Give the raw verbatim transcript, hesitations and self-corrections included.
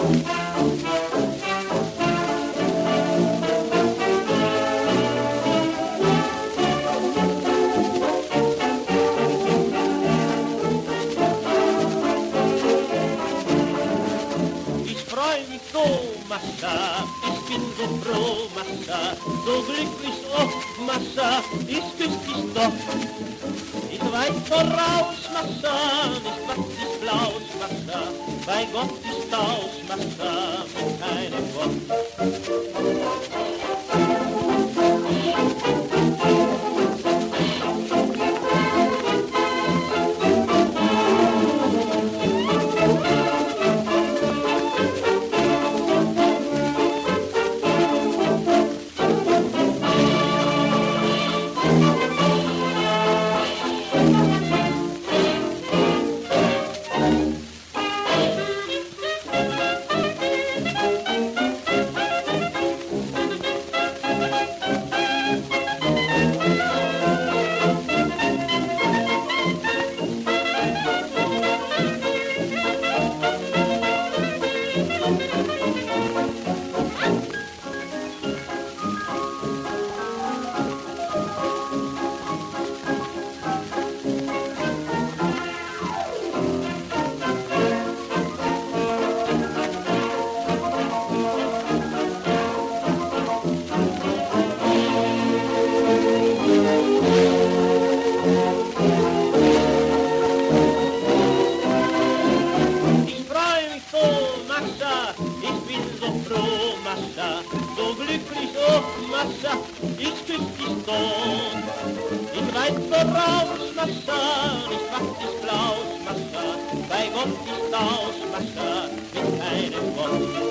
Mascha, ich bin so froh, Mascha, so glücklich, oh, Mascha, ich küss dich doch. Ich weiß voraus, Mascha, nicht was ich blaus, Mascha, bei Gott ich tausch, Mascha, mit keinem Wort. So glücklich, oh Mascha, ich küss dich doch. Ich reite voraus, Mascha, ich mach dich blaus, Mascha, bei Gott ich tausch, Mascha, mit keinem Wort.